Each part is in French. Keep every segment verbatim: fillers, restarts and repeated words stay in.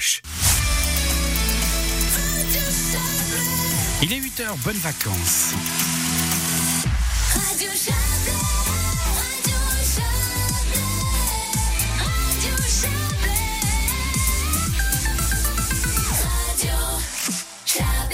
H. Il est huit heures, bonnes vacances. Radio Chablais, Radio Chablais, Radio Chablais, Radio Chablais.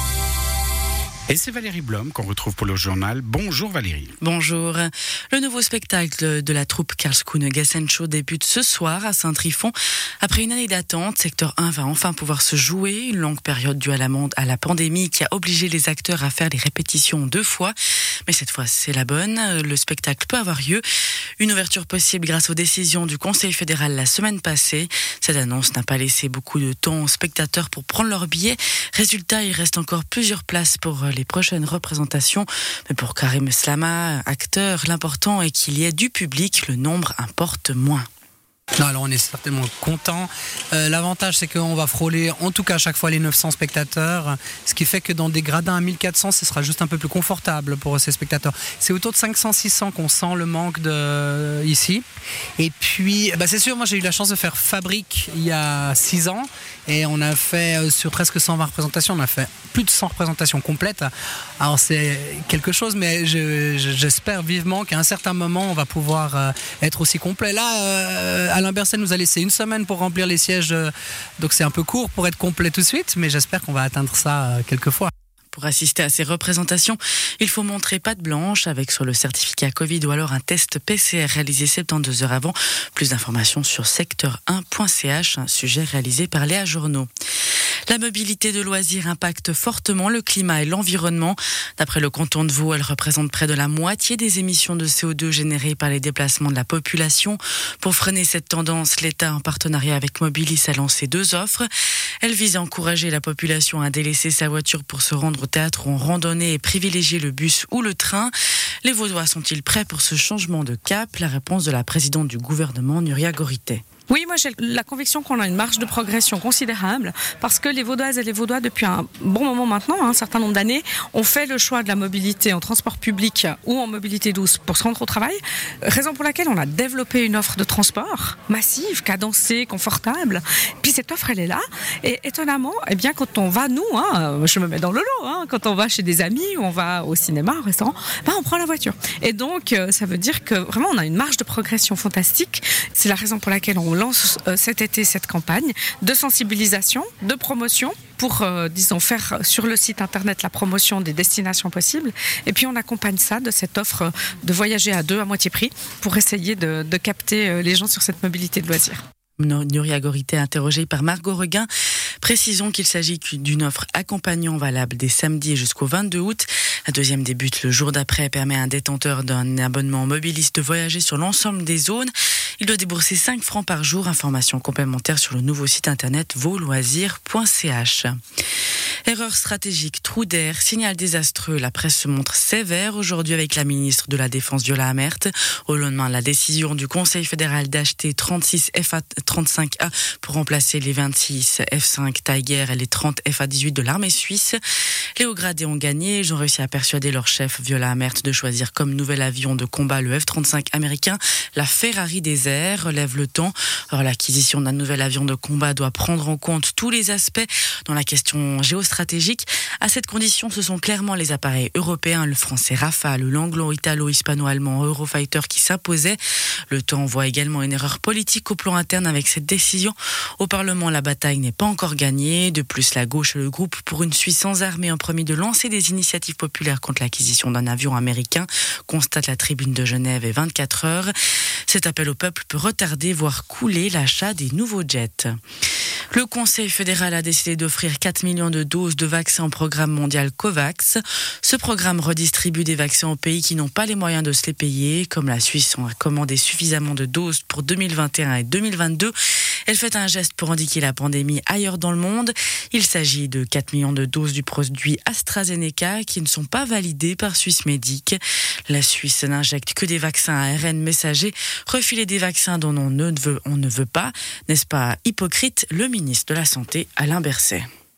Et c'est Valérie Blom qu'on retrouve pour le journal. Bonjour Valérie. Bonjour. Le nouveau spectacle de la troupe Karlskrona Gassenshow débute ce soir à Saint-Trifon. Après une année d'attente, Secteur un va enfin pouvoir se jouer. Une longue période due à la, monde, à la pandémie qui a obligé les acteurs à faire les répétitions deux fois. Mais cette fois, c'est la bonne. Le spectacle peut avoir lieu. Une ouverture possible grâce aux décisions du Conseil fédéral la semaine passée. Cette annonce n'a pas laissé beaucoup de temps aux spectateurs pour prendre leurs billets. Résultat, il reste encore plusieurs places pour les prochaines représentations. Mais pour Karim Slama, acteur, l'important est qu'il y ait du public. Le nombre importe moins. Non, alors on est certainement content. Euh, l'avantage, c'est qu'on va frôler en tout cas à chaque fois les neuf cents spectateurs, ce qui fait que dans des gradins à mille quatre cents, ce sera juste un peu plus confortable pour ces spectateurs. C'est autour de cinq cents six cents qu'on sent le manque de ici. Et puis, bah c'est sûr, moi j'ai eu la chance de faire Fabrique il y a six ans et on a fait euh, sur presque cent vingt représentations, on a fait plus de cent représentations complètes. Alors c'est quelque chose, mais je, je, j'espère vivement qu'à un certain moment on va pouvoir euh, être aussi complet. Là, euh, Alain Berset nous a laissé une semaine pour remplir les sièges, donc c'est un peu court pour être complet tout de suite, mais j'espère qu'on va atteindre ça quelques fois. Pour assister à ces représentations, il faut montrer patte blanche avec sur le certificat Covid ou alors un test P C R réalisé soixante-douze heures avant. Plus d'informations sur secteur un point c h, un sujet réalisé par Léa Journeau. La mobilité de loisirs impacte fortement le climat et l'environnement. D'après le canton de Vaud, elle représente près de la moitié des émissions de C O deux générées par les déplacements de la population. Pour freiner cette tendance, l'État, en partenariat avec Mobilis, a lancé deux offres. Elle vise à encourager la population à délaisser sa voiture pour se rendre au théâtre ou en randonnée et privilégier le bus ou le train. Les Vaudois sont-ils prêts pour ce changement de cap ? La réponse de la présidente du gouvernement, Nuria Gorité. Oui, moi j'ai la conviction qu'on a une marge de progression considérable parce que les Vaudoises et les Vaudois, depuis un bon moment maintenant, un certain nombre d'années, ont fait le choix de la mobilité en transport public ou en mobilité douce pour se rendre au travail. Raison pour laquelle on a développé une offre de transport massive, cadencée, confortable. Puis cette offre, elle est là. Et étonnamment, eh bien, quand on va, nous, hein, je me mets dans le lot, hein, quand on va chez des amis ou on va au cinéma, au restaurant, ben, on prend la voiture. Et donc, ça veut dire que vraiment, on a une marge de progression fantastique. C'est la raison pour laquelle on lance euh, cet été cette campagne de sensibilisation, de promotion pour, euh, disons, faire sur le site internet la promotion des destinations possibles. Et puis on accompagne ça de cette offre de voyager à deux à moitié prix pour essayer de, de capter les gens sur cette mobilité de loisirs. Nuria Gorité, interrogée par Margot Reguin. Précisons qu'il s'agit d'une offre accompagnant valable des samedis jusqu'au vingt-deux août. La deuxième débute le jour d'après et permet à un détenteur d'un abonnement Mobilis de voyager sur l'ensemble des zones. Il doit débourser cinq francs par jour. Informations complémentaires sur le nouveau site internet vaudloisirs point c h. Erreur stratégique, trou d'air, signal désastreux. La presse se montre sévère aujourd'hui avec la ministre de la Défense Viola Amert. Au lendemain de la décision du Conseil fédéral d'acheter trente-six F A trente-cinq A pour remplacer les vingt-six F cinq Tiger et les trente F A dix-huit de l'armée suisse. Les hauts gradés ont gagné. Ils ont réussi à persuader leur chef Viola Amert de choisir comme nouvel avion de combat le F trente-cinq américain. La Ferrari des airs relève le temps. Or, l'acquisition d'un nouvel avion de combat doit prendre en compte tous les aspects dans la question géostratégique. À cette condition, ce sont clairement les appareils européens, le français Rafale, l'anglo-italo-hispano-allemand Eurofighter qui s'imposaient. Le temps voit également une erreur politique au plan interne avec cette décision. Au Parlement, la bataille n'est pas encore gagnée. De plus, la gauche et le groupe pour une Suisse sans armée ont promis de lancer des initiatives populaires contre l'acquisition d'un avion américain, constate la Tribune de Genève et vingt-quatre heures. Cet appel au peuple peut retarder, voire couler l'achat des nouveaux jets. Le Conseil fédéral a décidé d'offrir quatre millions de doses de vaccins au programme mondial COVAX. Ce programme redistribue des vaccins aux pays qui n'ont pas les moyens de se les payer. Comme la Suisse a commandé suffisamment de doses pour deux mille vingt et un et deux mille vingt-deux, elle fait un geste pour indiquer la pandémie ailleurs dans le monde. Il s'agit de quatre millions de doses du produit AstraZeneca qui ne sont pas validées par Swissmedic. La Suisse n'injecte que des vaccins à A R N messager. Refiler des vaccins dont on ne veut, on ne veut pas, n'est-ce pas hypocrite? Le ministre de la Santé, Alain Berset.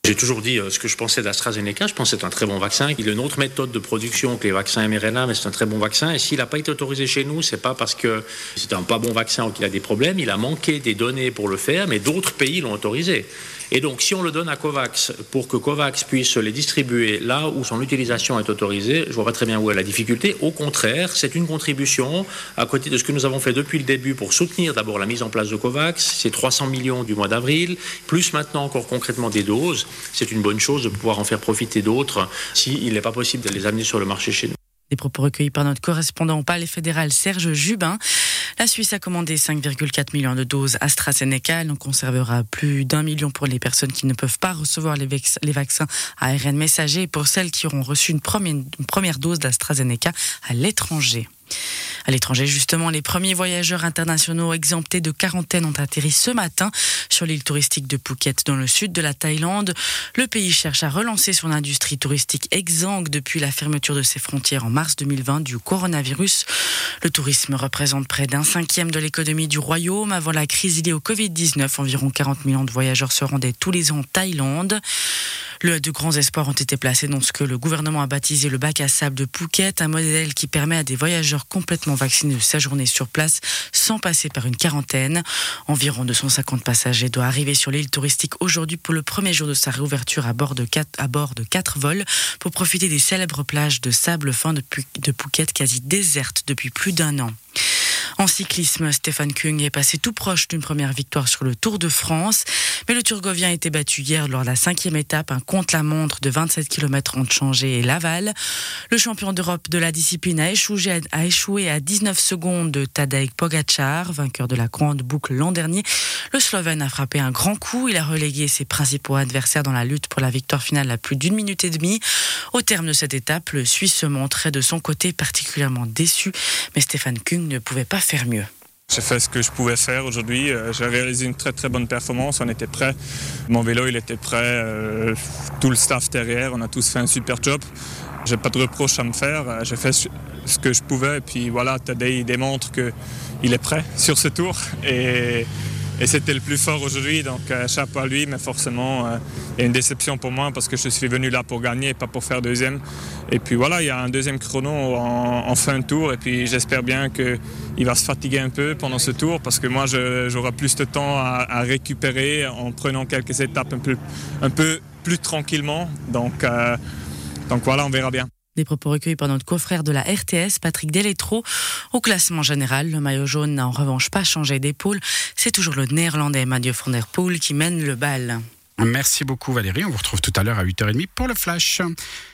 J'ai toujours dit ce que je pensais d'AstraZeneca. Je pense que c'est un très bon vaccin. Il a une autre méthode de production que les vaccins M R N A, mais c'est un très bon vaccin. Et s'il n'a pas été autorisé chez nous, c'est pas parce que c'est un pas bon vaccin ou qu'il a des problèmes. Il a manqué des données pour le faire, mais d'autres pays l'ont autorisé. Et donc, si on le donne à COVAX pour que COVAX puisse les distribuer là où son utilisation est autorisée, je vois pas très bien où est la difficulté. Au contraire, c'est une contribution à côté de ce que nous avons fait depuis le début pour soutenir d'abord la mise en place de COVAX. C'est trois cents millions du mois d'avril, plus maintenant encore concrètement des doses. C'est une bonne chose de pouvoir en faire profiter d'autres s'il n'est pas possible de les amener sur le marché chez nous. Des propos recueillis par notre correspondant au Palais fédéral Serge Jubin. La Suisse a commandé cinq virgule quatre millions de doses AstraZeneca. Elle en conservera plus d'un million pour les personnes qui ne peuvent pas recevoir les, vex- les vaccins A R N messagers et pour celles qui auront reçu une première, une première dose d'AstraZeneca à l'étranger. À l'étranger, justement, les premiers voyageurs internationaux exemptés de quarantaine ont atterri ce matin sur l'île touristique de Phuket, dans le sud de la Thaïlande. Le pays cherche à relancer son industrie touristique exsangue depuis la fermeture de ses frontières en mars deux mille vingt du coronavirus. Le tourisme représente près d'un cinquième de l'économie du royaume. Avant la crise liée au covid dix-neuf, environ quarante millions de voyageurs se rendaient tous les ans en Thaïlande. Le, de grands espoirs ont été placés dans ce que le gouvernement a baptisé le bac à sable de Phuket, un modèle qui permet à des voyageurs complètement vaccinés de séjourner sur place sans passer par une quarantaine. Environ deux cent cinquante passagers doivent arriver sur l'île touristique aujourd'hui pour le premier jour de sa réouverture à bord de quatre, à bord de quatre vols pour profiter des célèbres plages de sable fin de, de Phuket quasi désertes depuis plus d'un an. En cyclisme, Stefan Küng est passé tout proche d'une première victoire sur le Tour de France. Mais le Turgovien a été battu hier lors de la cinquième étape, un contre-la-montre de vingt-sept kilomètres entre Changé et Laval. Le champion d'Europe de la discipline a échoué, a échoué à dix-neuf secondes de Tadej Pogačar, vainqueur de la grande boucle l'an dernier. Le Slovène a frappé un grand coup. Il a relégué ses principaux adversaires dans la lutte pour la victoire finale à plus d'une minute et demie. Au terme de cette étape, le Suisse se montrait de son côté particulièrement déçu. Mais Stefan Küng ne pouvait pas faire mieux. J'ai fait ce que je pouvais faire aujourd'hui. J'ai réalisé une très très bonne performance. On était prêts. Mon vélo, il était prêt. Euh, tout le staff derrière, on a tous fait un super job. J'ai pas de reproches à me faire. J'ai fait ce que je pouvais. Et puis voilà, Tadej il démontre qu'il est prêt sur ce tour. Et, et c'était le plus fort aujourd'hui. Donc euh, chapeau à lui. Mais forcément, euh, il y a une déception pour moi parce que je suis venu là pour gagner et pas pour faire deuxième. Et puis voilà, il y a un deuxième chrono en, en fin de tour. Et puis j'espère bien qu'il va se fatiguer un peu pendant ce tour parce que moi, je, j'aurai plus de temps à, à récupérer en prenant quelques étapes un peu, un peu plus tranquillement. Donc, euh, donc voilà, on verra bien. Des propos recueillis par notre confrère de la R T S, Patrick Deletro. Au classement général, le maillot jaune n'a en revanche pas changé d'épaule. C'est toujours le néerlandais Mathieu van der Poel qui mène le bal. Merci beaucoup Valérie, on vous retrouve tout à l'heure à huit heures trente pour le Flash.